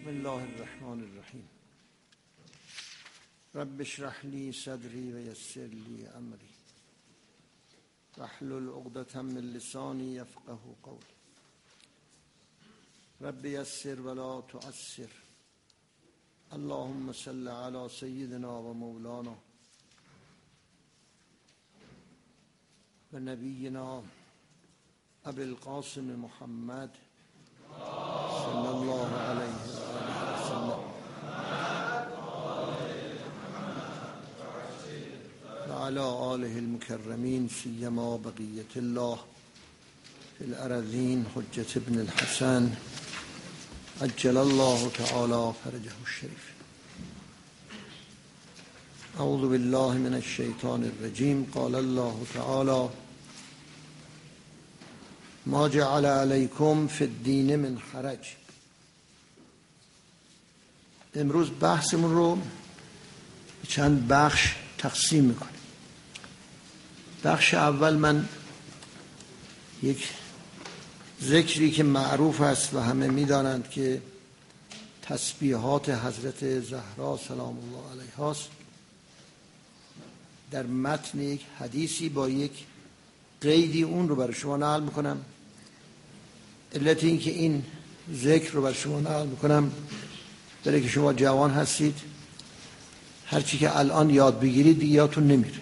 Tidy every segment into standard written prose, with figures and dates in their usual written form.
بسم الله الرحمن الرحیم. رب اشرح لی صدری و یسر لی امری واحلل عقدة من لسانی یفقهوا قولی. رب یسر ولا تعسر. اللهم صل علی سیدنا و مولانا و نبینا ابی القاسم محمد صلی الله علیه و آله و سلم و علی آله المکرمین سیما بقیة الله فی الارضین حجة ابن الحسن عجل الله تعالی فرجه الشریف. اعوذ بالله من الشیطان الرجیم. قال الله تعالی ما جعل علیکم فی الدین من حرج. امروز بحثمون رو به چند بخش تقسیم میکنیم. بخش اول من یک ذکری که معروف است و همه میدانند که تسبیحات حضرت زهرا سلام الله علیها است، در متن یک حدیثی با یک قیدی اون رو برای شما نقل میکنم. علت این که این ذکر رو برای شما نقل میکنم برای که شما جوان هستید، هرچی که الان یاد بگیرید دیگه یادتون نمیره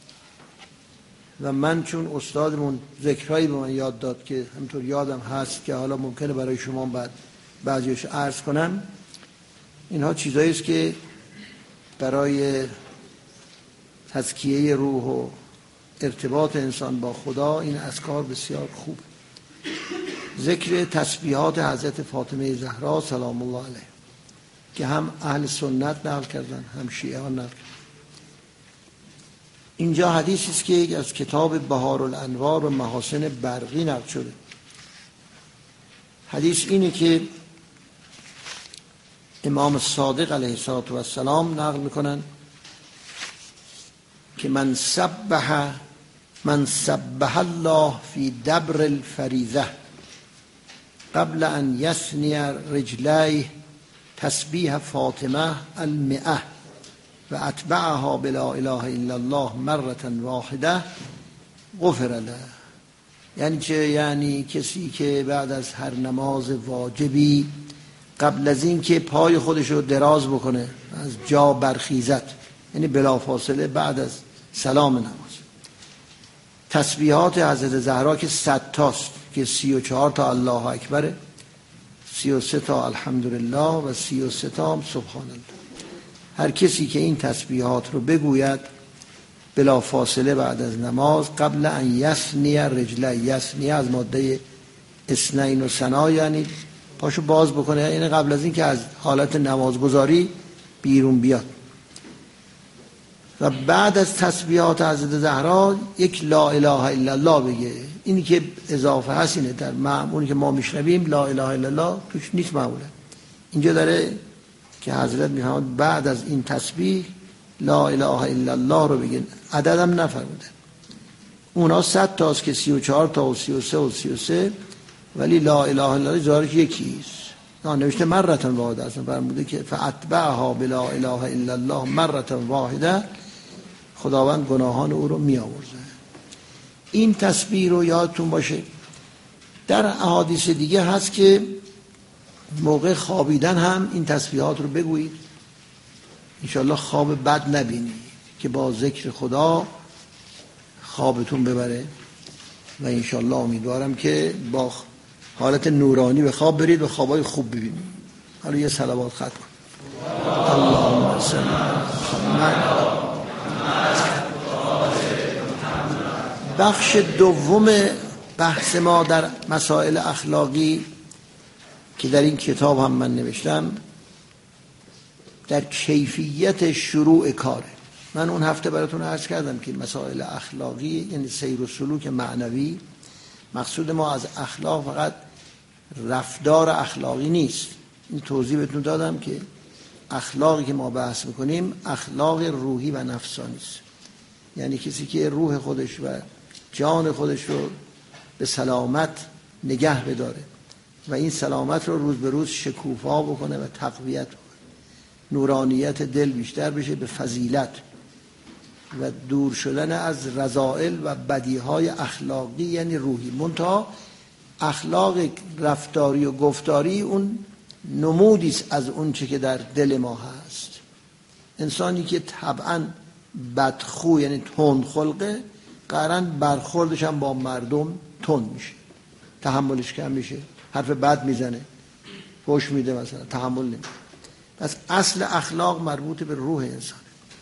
و من چون استادمون ذکرهایی به من یاد داد که همطور یادم هست که حالا ممکنه برای شما بعضیش عرض کنم، اینها چیزایی است که برای تزکیه روح و ارتباط انسان با خدا این اذکار بسیار خوب. ذکر تسبیحات حضرت فاطمه زهرا سلام الله علیها که هم اهل سنت نقل کردن هم شیعه نقل کردن. اینجا حدیثی است که از کتاب بهار الانوار و محاسن برقی نقل شده. حدیث اینه که امام صادق علیه السلام نقل میکنن که من سبح الله فی دبر الفریضه قبل ان یثنی رجلیه تسبیح فاطمه المئه و اتبعها بلا اله الا الله مرة واحده غفر له. یعنی چه؟ یعنی کسی که بعد از هر نماز واجبی قبل از این که پای خودش رو دراز بکنه از جا برخیزد، یعنی بلافاصله بعد از سلام نماز، تسبیحات حضرت زهرا که 100 تاست که 34 تا الله اکبر، 33 تا الحمدلله و 33 تا سبحان الله. هر کسی که این تسبیحات رو بگوید بلا فاصله بعد از نماز قبل ان یثنی رجله، یثنی از ماده اثنین و ثنا یعنی پاشو باز بکنه، یعنی قبل از این که از حالت نمازگزاری بیرون بیاد، و بعد از تسبیحات حضرت زهرا یک لا اله الا الله بگه. اینی که اضافه هست اینه، در معمولی که ما میشنویم لا اله الا الله توش نیست معمولا. اینجا داره که حضرت میفرماد بعد از این تسبیح لا اله الا الله رو بگین. عددم نفرموده، اونا 100 تاست که 34 تا و 33 و 33، ولی لا اله الا الله زارش یکیست. نوشته مرة واحده، اصلا فرموده که فاتبعها بلا اله الا الله مرة واحده، خداوند گناهان او رو می آورده. این تسبیح رو یادتون باشه. در احادیث دیگه هست که موقع خوابیدن هم این تسبیحات رو بگویید، انشالله خواب بد نبینید که با ذکر خدا خوابتون ببره، و انشالله امیدوارم که با حالت نورانی به خواب برید و خوابای خوب ببینید. حالا یه صلوات ختم کن. اللهم صل علی محمد. بخش دوم بحث ما در مسائل اخلاقی که در این کتاب هم من نوشتم، در کیفیت شروع کاره. من اون هفته براتون عرض کردم که مسائل اخلاقی یعنی سیر و سلوک معنوی، مقصود ما از اخلاق فقط رفتار اخلاقی نیست. این توضیح بهتون دادم که اخلاقی که ما بحث میکنیم اخلاق روحی و نفسانی است. یعنی کسی که روح خودش و جان خودش رو به سلامت نگه بداره و این سلامت رو روز به روز شکوفا بکنه و تقویت بکنه، نورانیت دل بیشتر بشه به فضیلت و دور شدن از رذائل و بدیهای اخلاقی یعنی روحی. منتها اخلاق رفتاری و گفتاری اون نمودی است از اون چه که در دل ما هست. انسانی که طبعا بدخو یعنی تند خلقه، قطعاً برخوردش هم با مردم تند میشه، تحملش کم میشه، حرف بد میزنه، فحش میده مثلا، تحمل نمیشه. پس اصل اخلاق مربوط به روح انسان،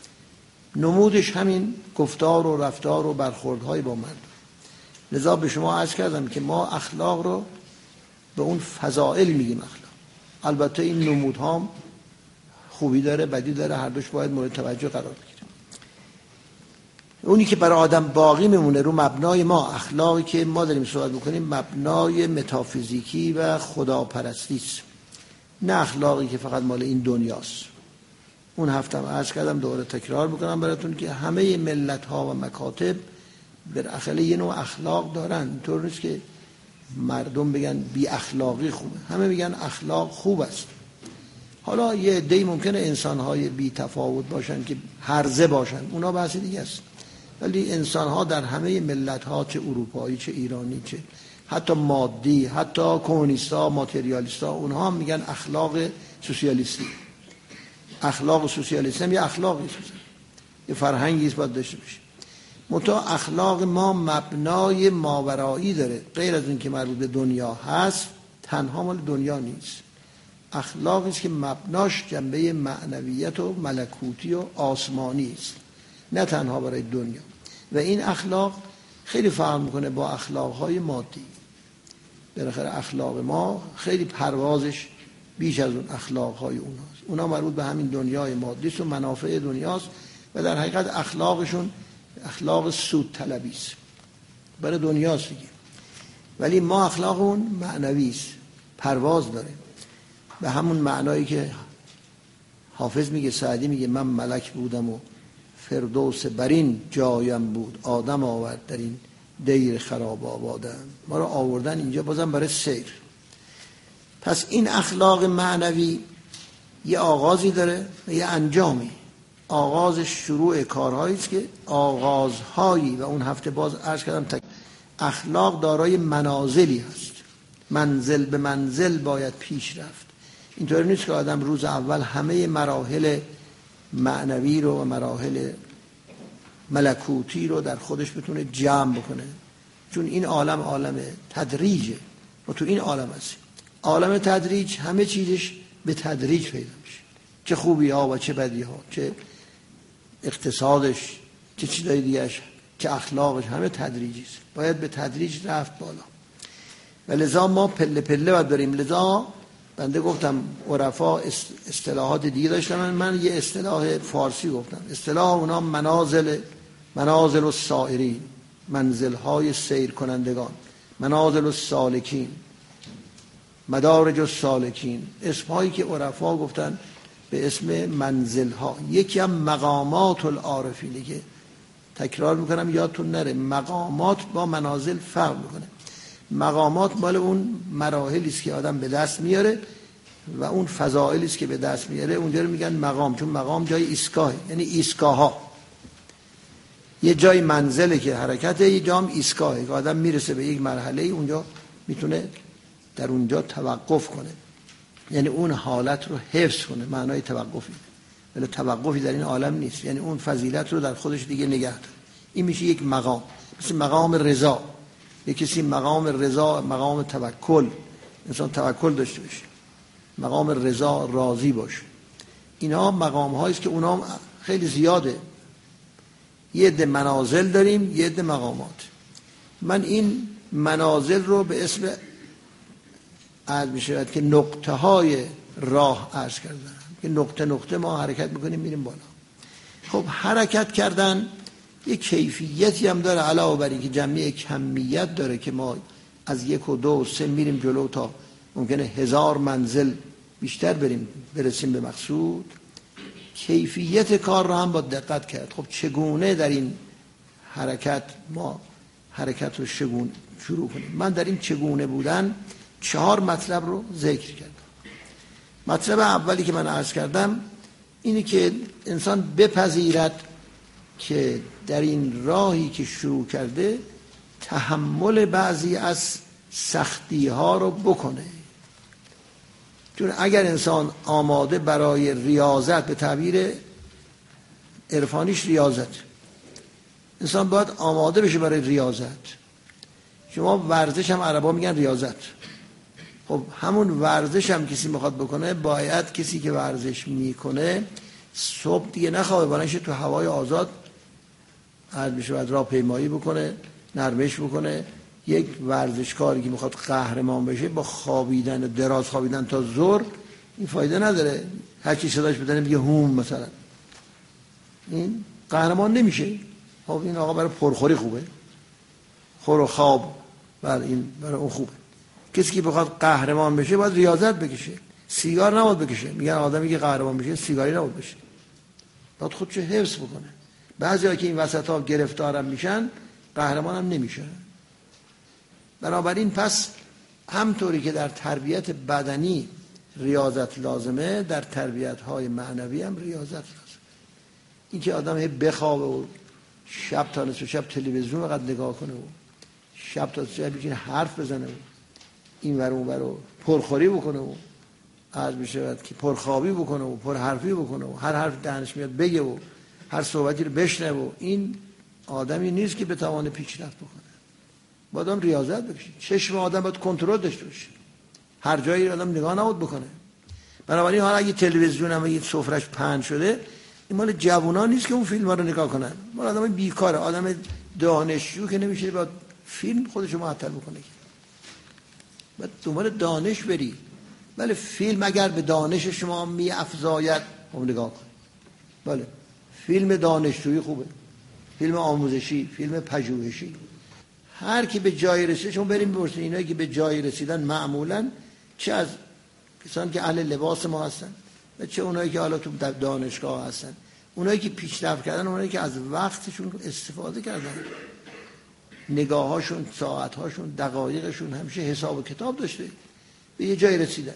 نمودش همین گفتار و رفتار و برخوردهای با مردم. لذا به شما عرض کردم که ما اخلاق رو به اون فضائل میگیم اخلاق. البته این نمودها خوبی داره بدی داره، هر دوش باید مورد توجه قرار بگیره. اونی که برای آدم باقی میمونه رو مبنای ما، اخلاقی که ما داریم صحبت بکنیم مبنای متافیزیکی و خداپرستی است، نه اخلاقی که فقط مال این دنیاست. اون هفتم عرض کردم، دوباره تکرار بکنم براتون که همه ملت ها و مکاتب بالاخره یه نوع اخلاق دارن. اینطور نیست که مردم بگن بی اخلاقی خوبه، همه میگن اخلاق خوب است. حالا یه عده‌ای ممکنه انسان‌های بی تفاوت باشن که هرزه باشن، اونا بحث دیگه است، ولی انسان‌ها در همه ملت‌ها، چه اروپایی چه ایرانی چه حتی مادی، حتی کمونیست‌ها ماتریالیست‌ها، اونها هم میگن اخلاق سوسیالیستی. اخلاق سوسیالیستی هم یه اخلاقی است، یه فرهنگی است باید داشته باشه. منتها اخلاق ما مبنای ماورایی داره، غیر از این که مربوط به دنیا هست، تنها مال دنیا نیست. اخلاقی است که مبناش جنبه معنویت و ملکوتی و آسمانی است، نه تنها برای دنیا. و این اخلاق خیلی فرق میکنه با اخلاقهای مادی. بالاخره اخلاق ما خیلی پروازش بیش از اون اخلاقهای اوناست. اونا مربوط به همین دنیای مادی است و منافع دنیاست و در حقیقت اخلاقشون اخلاق سود طلبی است، برای دنیاست دیگه. ولی ما اخلاقمون معنوی است، پرواز داره، به همون معنایی که حافظ میگه، سعدی میگه من ملک بودم و فردوس برین جایم بود، آدم آورد در این دیر خراب آبادم. ما رو آوردن اینجا بازم برای سیر. پس این اخلاق معنوی یه آغازی داره و یه انجامی. آغازش شروع کارهایی است که آغازهایی، و اون هفته باز عرض کردم اخلاق دارای منازلی هست، منزل به منزل باید پیش رفت. اینطوری نیست که آدم روز اول همه مراحل معنوی رو و مراحل ملکوتی رو در خودش بتونه جمع بکنه، چون این عالم تدریجه. ما تو این عالم هستیم، عالم تدریج، همه چیزش به تدریج پیدا میشه، چه خوبی ها و چه بدی ها، چه اقتصادش، چه چیزای دیگهش، چه اخلاقش، همه تدریجی است، باید به تدریج رفت بالا. و لذا ما پله پله باید بریم. لذا بنده گفتم عرفا اصطلاحات دیگه داشتن، من یه اصطلاح فارسی گفتم. اصطلاح اونا منازل السائرین، منزل‌های سیر کنندگان، منازل السالکین، مدارج السالکین، اسمهایی که عرفا گفتن به اسم منزل‌ها. یکی هم مقامات العارفینه که تکرار میکنم یادتون نره، مقامات با منازل فرق میکنه. مقامات مال اون مراحلی است که آدم به دست میاره و اون فضائلی است که به دست میاره، اونجا رو میگن مقام، چون مقام جای ایستگاه، یعنی ایستگاه‌ها. یه جای منزله که حرکته، یه جام ایستگاهه که آدم میرسه به یک مرحله، اونجا میتونه در اونجا توقف کنه، یعنی اون حالت رو حفظ کنه. معنای توقفی، ولی توقفی در این عالم نیست، یعنی اون فضیلت رو در خودش دیگه نگه داره. این میشه یک مقام، مثل مقام رضا. یک کسی مقام رضا، مقام توکل، انسان توکل داشته باشه، مقام رضا، راضی باشه. اینا مقام هایی است که اونا خیلی زیاده. یه عده منازل داریم، یه عده مقامات. من این منازل رو به اسم عرض میشه که نقطه های راه عرض کردم، که نقطه نقطه ما حرکت میکنیم میریم بالا. خب حرکت کردن یک کیفیتی هم داره، علاوه بر اینکه جمعی کمیت داره که ما از 1 و 2 و 3 میریم جلو تا ممکنه 1000 منزل بیشتر برسیم به مقصود. کیفیت کار رو هم با دقت کرد. خب چگونه در این حرکت ما حرکت رو شروع کنیم؟ من در این چگونه بودن 4 مطلب رو ذکر کردم. مطلب اولی که من عرض کردم اینه که انسان بپذیرد که در این راهی که شروع کرده تحمل بعضی از سختی ها رو بکنه. چون اگر انسان آماده برای ریاضت، به تعبیر عرفانیش ریاضت، انسان باید آماده بشه برای ریاضت. شما ورزش هم عربا میگن ریاضت. خب همون ورزش هم کسی میخواد بکنه، باید کسی که ورزش میکنه صبح دیگه نخوابه، بلنشه تو هوای آزاد عرض بشه، باید راه پیمایی بکنه، نرمش بکنه. یک ورزشکاری که میخواد قهرمان بشه با خوابیدن، دراز خوابیدن تا ظهر، این فایده نداره. هر کی صداش بزنه میگه هوم مثلا، این قهرمان نمیشه. خب این آقا برای پرخوری خوبه، خور و خواب برای این، برای اون خوبه. کسی که بخواد قهرمان بشه باید ریاضت بکشه، سیگار نباید بکشه. میگن آدمی که قهرمان بشه سیگاری نباید بشه، باید خودشو حفظ بکنه. بعضیا که این وسطا گرفتارم میشن قهرمان هم نمیشن. بنابراین پس همطوری که در تربیت بدنی ریاضت لازمه، در تربیت‌های معنوی هم ریاضت لازمه. این که آدم بخوابه و شب تا نصف شب تلویزیون فقط نگاه کنه و شب تا شب بشینه حرف بزنه و این ور اون ور پرخوری بکنه و عرض می‌شود که پرخوابی بکنه و پرحرفی بکنه و هر حرف دهنش میاد بگه و هر صحبتی رو بشنوه و این آدمی نیست که بتونه پیشرفت بکنه. باید آدم ریاضت بکشه. چشم آدم باید کنترل داشته باشه، هر جایی آدم نگاه نباید بکنه. بنابراین حالا اگه تلویزیون هم یه سفرش پهن شده، این مال جوونا نیست که اون فیلم ها رو نگاه کنن، مال آدم بیکاره، آدم دانشجو که نمیشه باید فیلم خودشو معطل بکنه. باید دنبال دانش بری. بله فیلم اگر به دانش شما می‌افزاید اون نگاه کن. بله فیلم دانشجویی خوبه، فیلم آموزشی، فیلم پژوهشی. هر کی به جای رسیده، شما بریم بپرسید اینایی که به جای رسیدن معمولاً چه از کسانی که اهل لباس ما هستن و چه اونایی که حالا تو دانشگاه هستن، اونایی که پیشرفت کردن، اونایی که از وقتشون استفاده کردن، نگاهاشون، ساعتهاشون، دقایقشون همیشه حساب و کتاب داشته، به یه جای رسیدن.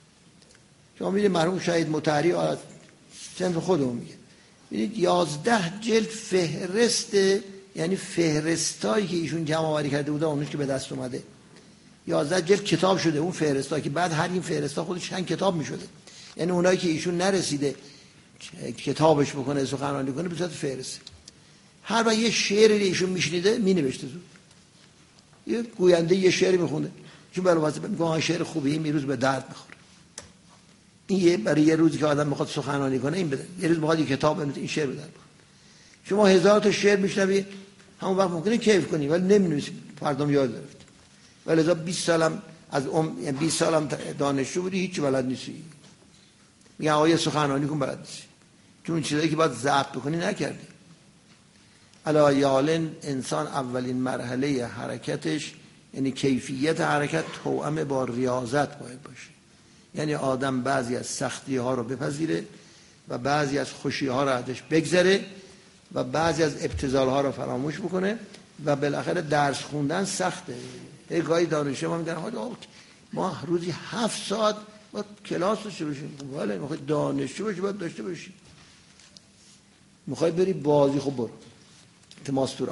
شما می‌بینید مرحوم شهید مطهری از صنف خودمون میگه، ببینید 11 جلد فهرست، یعنی فهرستایی که ایشون جمع آوری کرده بوده اونش که به دست اومده 11 جلد کتاب شده. اون فهرستا که بعد هر این فهرستا خودش چند کتاب میشده، یعنی اونایی که ایشون نرسیده کتابش بکنه، سخنرانی کنه، به صورت فهرست. هر وقت یه شعری ایشون میشنیده مینوشته زود، یه گوینده یه شعری میخونه، چون برای واسه میگه شعر خوبه، این روز به درد میخوره. این یه برای یه روزی که آدم میخواد سخنرانی کنه این بده، یه روز میخواد یه کتاب بنویسه این شعر بده. شما 1000 تا شعر میشنوی همون وقت ممکنه کیف کنی ولی نمی‌نویسی، فردام یاد گرفت. ولی از 20 سالم از یعنی 20 سالم دانشجو بودی هیچ بلد نیستی. میگه آقا سخنرانی کن بلد نیستی، چون چیزایی که باید ضبط بکنی نکردی. علایال انسان اولین مرحله حرکتش، یعنی کیفیت حرکت، توأم با ریاضت باید باشه. یعنی آدم بعضی از سختی ها رو بپذیره و بعضی از خوشی ها رو ازش بگذره و بعضی از ابتذال ها رو فراموش بکنه و بالاخره درس خوندن سخته. یه گاهی دانشجو ما میگن ما روزی 7 ساعت باید کلاس داشته باشیم. ولی میخوای دانشجو باشی باید داشته باشی. میخوای بری بازی، خب برو تماس تو راه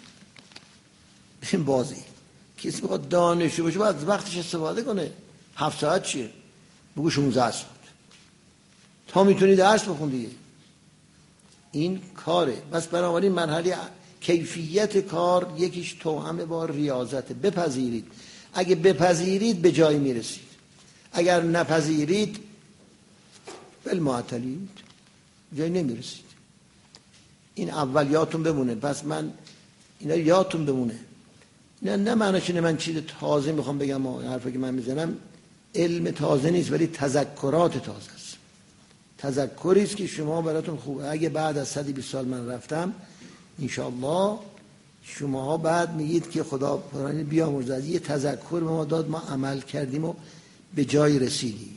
این بازی. کسی میخواد دانشجو باشه باید وقتش استفاده کنه. 7 ساعت چیه؟ بگو 16 ساعت تا میتونی درس بخون دیگه. این کاره. بس بنابراین مرحله کیفیت کار یکیش توأم با ریاضته. بپذیرید، اگه بپذیرید به جایی میرسید، اگر نپذیرید بالمعطلید جایی نمیرسید. این اول یادتون بمونه. پس من اینا یادتون بمونه. نه معنیش اینه من چیز تازه میخوام بگم، حرفی که من میزنم علم تازه نیست ولی تذکرات تازه است. تذکری است که شما براتون خوبه. اگه بعد از 120 سال من رفتم انشاءالله شماها بعد میگید که خدا بیامرزد یه تذکر به ما داد، ما عمل کردیم و به جای رسیدیم،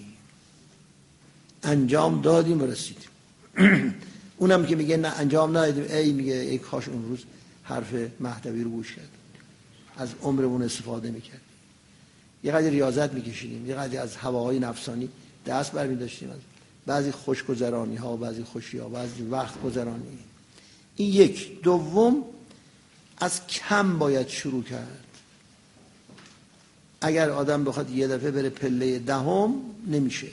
انجام دادیم و رسیدیم. اونم که میگه نه انجام ندادیم، ای میگه ای کاش اون روز حرف مهدوی رو گوش کرد، از عمرمون استفاده میکرد. یه قدر ریاضت میکشیدیم، یه قدر از هواهای نفسانی دست برمی‌داشتیم، از بعضی خوشگذرانی ها، بعضی خوشی ها، بعضی وقت گذرانی. این یک. دوم، از کم باید شروع کرد. اگر آدم بخواد یه دفعه بره پله دهم نمیشه.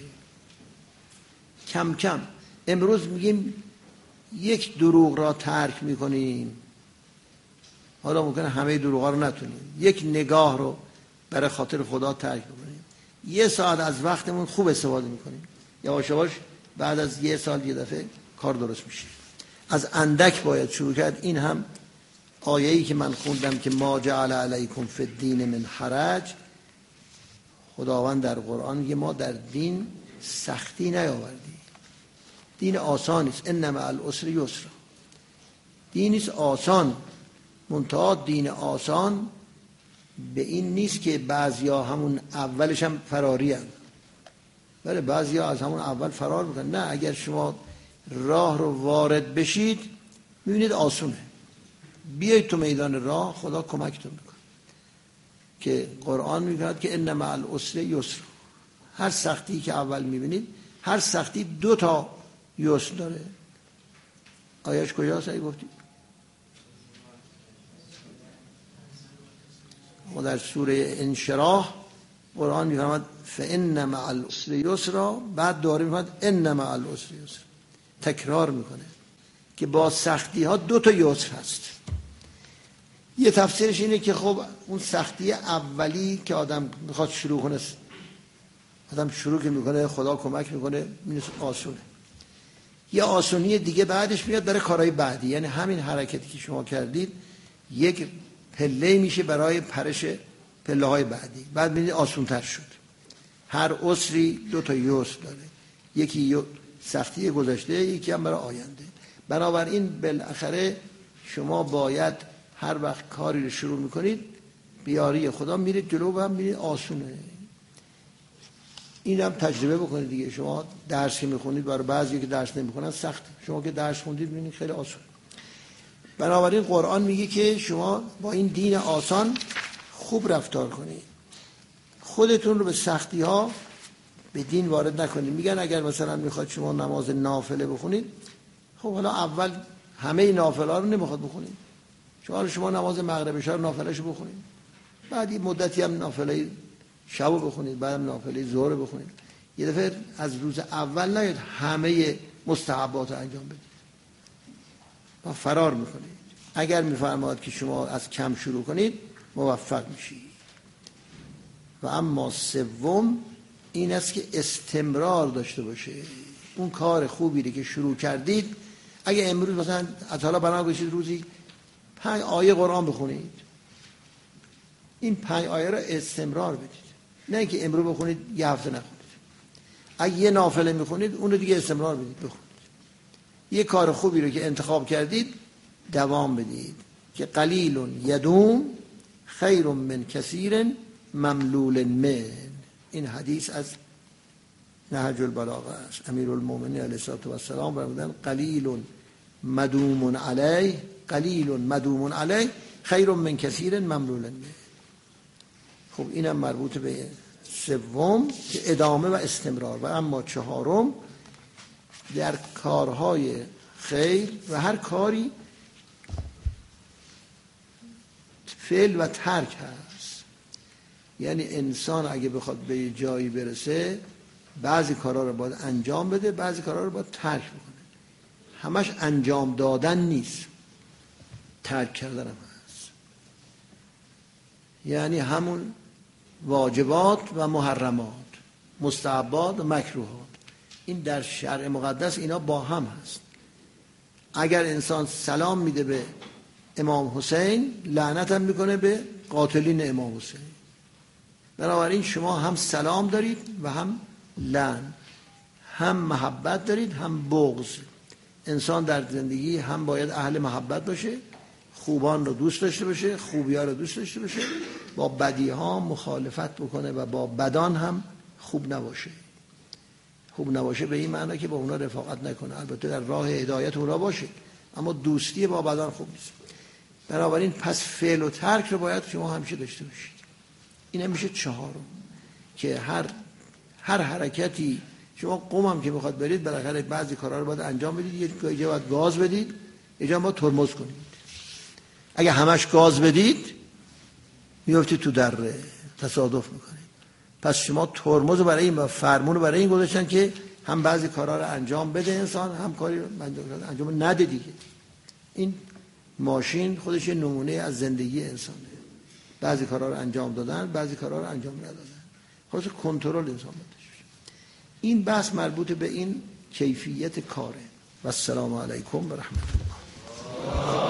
کم کم. امروز میگیم یک دروغ را ترک میکنیم، حالا ممکنه همه دروغ ها رو نتونیم، یک نگاه رو برای خاطر خدا ترک میکنیم، یه ساعت از وقتمون خوب استفاده میکنیم، یواش یواش بعد از یه سال یه دفعه کار درست میشه. از اندک باید شروع کرد. این هم آیه‌ای که من خوندم که ما جعل علیکم فی الدین من حرج، خداوند در قرآن میگه ما در دین سختی نیاوردیم، دین آسان است. ان مع العسر یسرا، دین است آسان. منتها دین آسان به این نیست که بعضیا همون اولش هم فراری هستند. بله بعضیا از همون اول فرار میکنن. نه، اگر شما راه رو وارد بشید میبینید آسونه، بیایید تو میدان راه خدا کمکتون میکنه. که قرآن میگه که ان مع العسر یسرا، هر سختی که اول میبینید، هر سختی 2 تا یسر داره. آیش کجاست ای گفتید؟ و در سوره انشراح قرآن میفرماد فان مع العسر یسرا، بعد دوباره میفرماد ان مع العسر یسرا، تکرار میکنه که با سختی ها 2 تا یسر هست. یه تفسیرش اینه که خب اون سختی اولی که آدم میخواد شروع کنه، آدم شروع که میکنه خدا کمک میکنه میشه آسونه. یه آسونی دیگه بعدش میاد برای کارهای بعدی، یعنی همین حرکتی که شما کردید یک پله میشه برای پرش پله های بعدی، بعد میبینید آسونتر شد. هر عسری 2 تا یسر داره، یکی سختی گذشته، یکی هم برای آینده. بنابراین بالاخره شما باید هر وقت کاری رو شروع میکنید بیاری خدا میرید جلو و هم میرید آسونه. این هم تجربه بکنید دیگه. شما درس که میخونید، برای بعضی که درس نمیخونن سخت، شما که درس خوندید میبینید خیلی آسون. بنابراین قرآن میگه که شما با این دین آسان خوب رفتار کنید، خودتون رو به سختی ها به دین وارد نکنید. میگن اگر مثلا میخواد شما نماز نافله بخونید، خب حالا اول همه نافله ها رو نمیخواد بخونید، شما نماز مغرب عشا رو نافله‌شو بخونید، بعد این مدتی هم نافله شب بخونید، بعدم نافله ظهر بخونید. یه دفعه از روز اول نیاد همه مستحبات رو انجام بدید و فرار میکنید. اگر میفرماد که شما از کم شروع کنید موفق میشید. و اما سوم این است که استمرار داشته باشه. اون کار خوبی که شروع کردید، اگه امروز مثلا از حالا بنا بشید روزی 5 آیه قرآن بخونید، این 5 آیه را استمرار بدید، نه اینکه امروز بخونید یه هفته نخونید. اگه یه نافله میخونید اون رو دیگه استمرار بدید بخونید. یه کار خوبی رو که انتخاب کردید دوام بدید. که قلیل یدوم خیر من کثیر مملول من. این حدیث از نهج البلاغه است. امیرالمومنین علیه السلام فرمودند قلیل مدوم علیه، قلیل مدوم علیه خیر من کثیر مملول من. خب اینم مربوط به سوم که ادامه و استمرار. و اما چهارم در کارهای خیر و هر کاری فعل و ترک هست. یعنی انسان اگه بخواد به جایی برسه بعضی کارها رو باید انجام بده، بعضی کارها رو باید ترک بکنه. همش انجام دادن نیست، ترک کردن هم هست. یعنی همون واجبات و محرمات، مستحبات و مکروهات، این در شرع مقدس اینا با هم هست. اگر انسان سلام میده به امام حسین، لعنت هم میکنه به قاتلین امام حسین. بنابراین شما هم سلام دارید و هم لعن، هم محبت دارید هم بغض. انسان در زندگی هم باید اهل محبت باشه، خوبان رو دوست داشته باشه، خوبی ها رو دوست داشته باشه، با بدی ها مخالفت بکنه و با بدان هم خوب نباشه. خوب نباشه به این معنی که با اونا رفاقت نکنه، البته در راه هدایت اونا باشه، اما دوستی با بدان خوب نیست. بنابراین پس فعل و ترک رو باید شما همیشه داشته باشید. این هم میشه چهارم. که هر حرکتی شما قم که میخواد برید بالاخره بعضی کارها رو باید انجام بدید، یه جا باید گاز بدید، یه جا باید ترمز کنید. اگه همش گاز بدید میافتید تو دره، تصادف میکنید. پس شما ترمز رو برای این و فرمون رو برای این گذاشتن که هم بعضی کارها رو انجام بده انسان، هم کاری رو انجام نده دیگه. این ماشین خودش یه نمونه از زندگی انسانه. بعضی کارها رو انجام دادن، بعضی کارها رو انجام ندادن. خلاص کنترل انسان باشه. این بحث مربوط به این کیفیت کاره. و السلام علیکم و رحمت الله.